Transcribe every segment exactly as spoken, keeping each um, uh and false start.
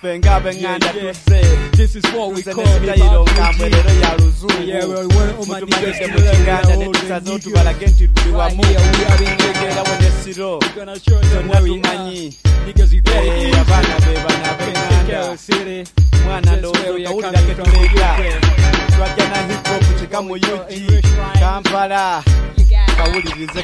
Fenga benganda to say this is what we call the kamwelero ya luzungu. Yeah, well, one of my niggas Mutumagende mukiganda ne tusazo tubalagenti buli wamu. We are in Tegera wone siro. We're gonna show them where we tumanyi. Niggas you get it. Abana be bana benganda. City. Mwana ndo kawulira ketulega. Twajja na hip hop chikamu yuji. Kampala. Kawulirize.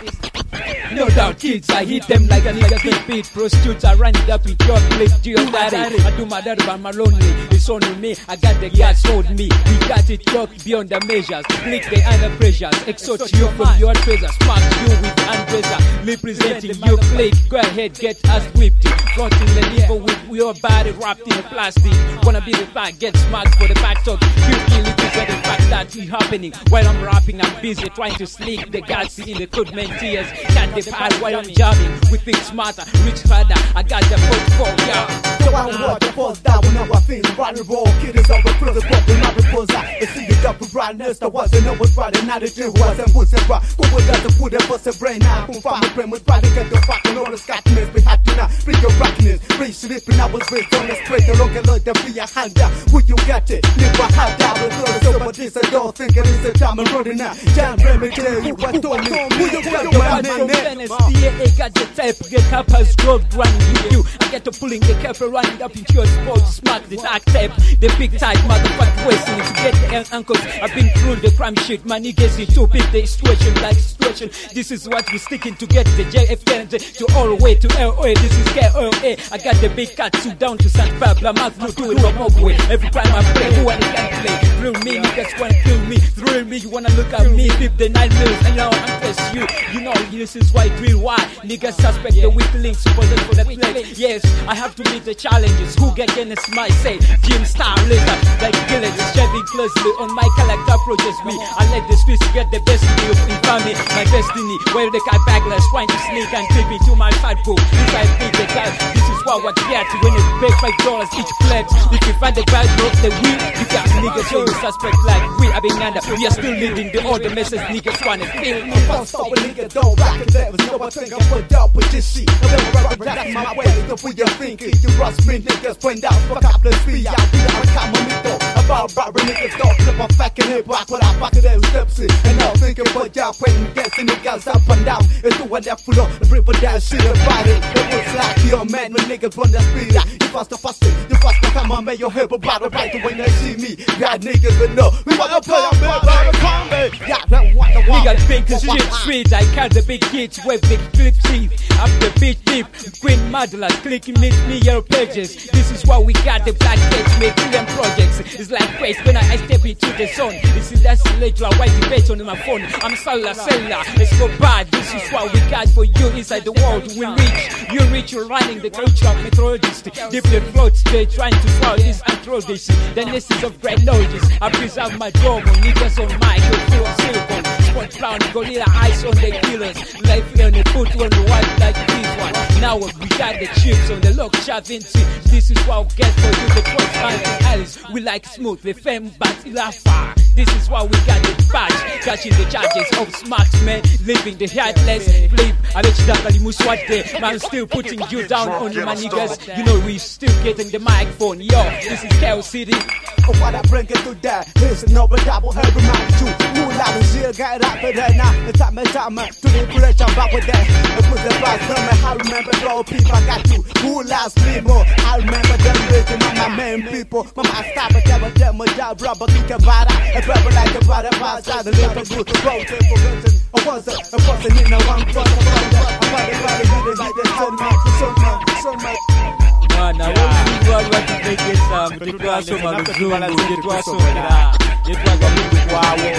No doubt kids, I hit them like a nigga can beat. Prostitutes, I run it up with your clip to your daddy. I do my daddy by my lonely. It's on me, I got the gas hold me. We got it talk beyond the measures. Click the under pressures. Exhort you from your treasures. Smack you with undresser. Representing your click. Go ahead, get us whipped. Fronting the liver with your body wrapped in a plastic. Wanna be the fact, get smacked for the back talk. You feel it is the fact that it's happening. While I'm rapping, I'm busy trying to sneak the guts in the good men tears. Got the pile while I'm jamming. We think smarter, rich father. I got the portfolio. So I watch the falls down when I feel right and roll. Kid is over through the book when I repose out. The see the double brightness that wasn't no was right and now the two was and was and rock. Who was that to put a bust a brain out? Who found my brain was right to get the fucking all the scotchness. We had to now bring your rockness. Bring sleeping, I was raised on the straight. The look at look the free hand down. Would you get it? Live a hand down and throw the soul, but this I don't think it is a time I'm running out. Jam, let me tell you what told me. Who you got your man? I got the type, get cappers, road running with you. I get to pulling the cap running up into your spot, smack the dark type, the big type, motherfucker wasting to get the young uncles. I've been through the crime shit, my niggas in too big, the situation like situation. This is what we sticking to get the J F K to all the way to L A. This is K O A. I got the big cat suit down to San Pablo, Mark, no do it no more way. Every time I play, who wanna can play? Thrill me, niggas wanna kill me, thrill me, you wanna look at me, flip the nine mils, and now I'm press you. You know, this is why drill why niggas suspect the weak links supposed for the play. Yes, I have to meet the challenges. Who get against my say? Jim Star later, like villains, shedding closely on my character approaches me. I let the streets get the best of me of infamy, my destiny. Where the cat backlash trying to sneak and creep into my fight book. If I beat the guy, this is what what get when it pay five dollars each pledge. If you find the bad of the wheel, you got niggas who suspect like we are being under. We are still leading the order message niggas wanna feel. Don't stop a nigga, don't rock it. There was no one think I'm put up with this shit. I never rock that's my way. The way you think it, you rush me niggas point out. Fuck up, let's be out. We are a common mytho. About robbery niggas don't flip a fucking hip hop. But I fuck it out steps in. And I'm thinking put y'all playing dancing niggas up and down. It's the one that full up. Rip it down, shit about it. It was like your man when niggas run the speed out. You fast the fast you fast the come on, make your hip about the right when they see me. Got niggas but no. We wanna play a bit by the combat. Yeah, that one the one. Niggas think it's shit street. I carry the big kids with big flip teeth. Up the big deep, green muddlers, clicking meet me your pages. This is why we got the black kids make them projects. It's like face when I, I step into the zone. This is that's later white debate on my phone. I'm Salah Salah, let's go bad. This is what we got for you inside the world. We reach, you reach, you're running the culture of methodist. Different floats, they trying to swallow this anthropology. The nesses of great knowledge. I preserve my drum on niggas on mic, you feel silicon. Spot brown, gorilla eyes on the killers. Life on the foot on the white like this one. Now we got the chips on the lock shot into. This is what we get for you, the cross and Alice. We like smooth, the fame, but laugh. This is why we got the badge, catching the charges of smart men, living the heartless flip. I bet you that Muswat there, man, still putting you down on my niggas. You know we still getting the microphone. Yo, this is K O City. Oh, what I bring it to that. Here's another double head remind you. Who loud as you got up for that now? The time and time to the bridge, I'm back with that. I put the price on me. I remember all people I got you. Who last me more? I remember them raising on my main people. Mama, stop it, never get my job, rubber, kick a bada. A brother like a brother, outside the little group of road, for prevention. I wasn't a person in a one brother, brother. I'm about to get it, get it, so much, so much, so much. Mwana wazungu wakitegesa mtetwasoma luzungu jetwasomera jetwagabindu kwawo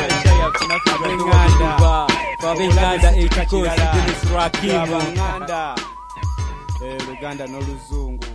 fabenganda fabenganda ekikosi Dennis Rakimu Nganda eh Luganda n'oluzungu